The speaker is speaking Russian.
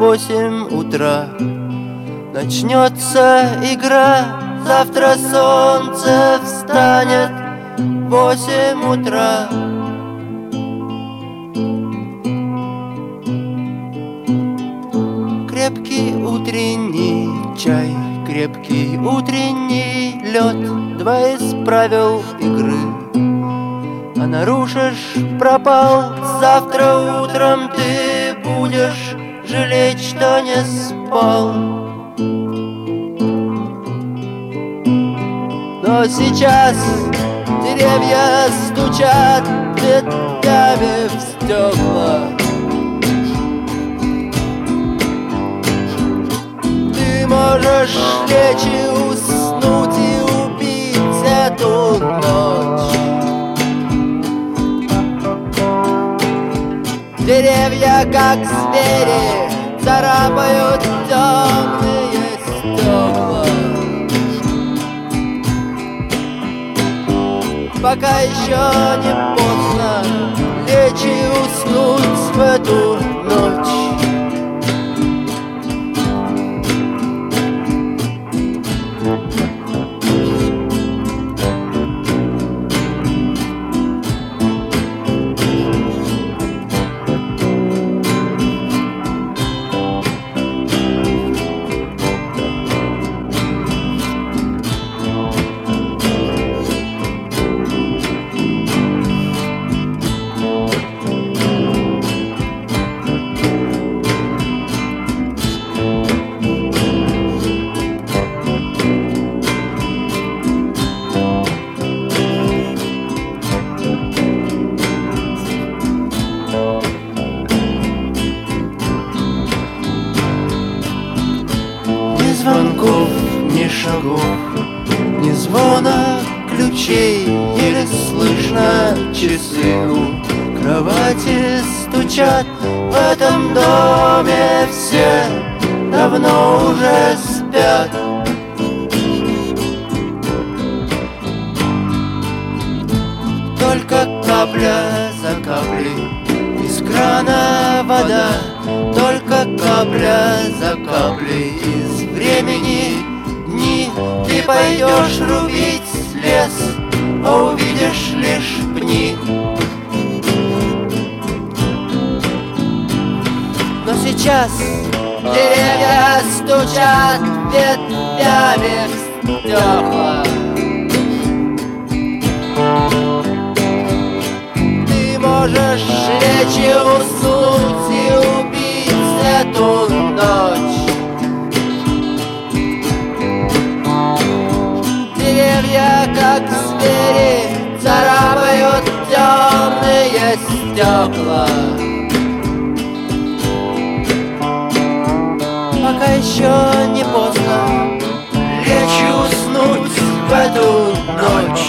8 утра. Начнется игра, завтра солнце встанет в 8 утра. Крепкий утренний чай, крепкий утренний лед, два из правил игры. А нарушишь — пропал. Завтра утром ты будешь жалеть, что не спал. Но сейчас деревья стучат ветвями в стекла. Ты можешь лечь и уснуть и убить эту ночь. Деревья, как звери, царапают темные стекла. Пока еще не поздно лечь и уснуть в эту ночь. Звонков, ни шагов, ни звона ключей. Еле слышно часы у кровати стучат. В этом доме все давно уже спят. Только капля за каплей из крана вода. Только капля за каплей из времени дни. Ты пойдешь рубить лес, а увидишь лишь пни. Но сейчас деревья стучат ветвями в стекла. Ты можешь лечь и уснуть и убить эту ночь. Деревья, как звери, царапают темные стекла. Пока еще не поздно лечь и уснуть в эту ночь.